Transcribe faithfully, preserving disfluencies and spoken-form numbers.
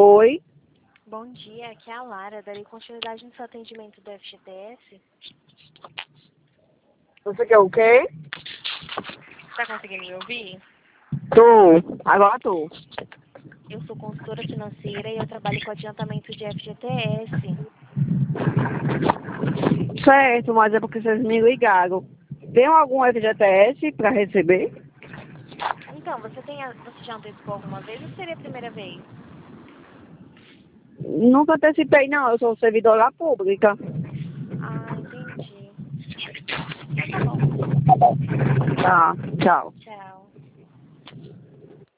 Oi. Bom dia, aqui é a Lara. Darei continuidade no seu atendimento do F G T S. Você quer o quê? Tá conseguindo me ouvir? Tô. Agora tô. Eu sou consultora financeira e eu trabalho com adiantamento de F G T S. Certo, mas é porque vocês me ligaram. Tem algum F G T S para receber? Então, você, tem a... você já antecipou alguma vez ou seria a primeira vez? Nunca antecipei, não. Eu sou servidora pública. Ah, entendi. Então tá bom. Tá, tchau. Tchau.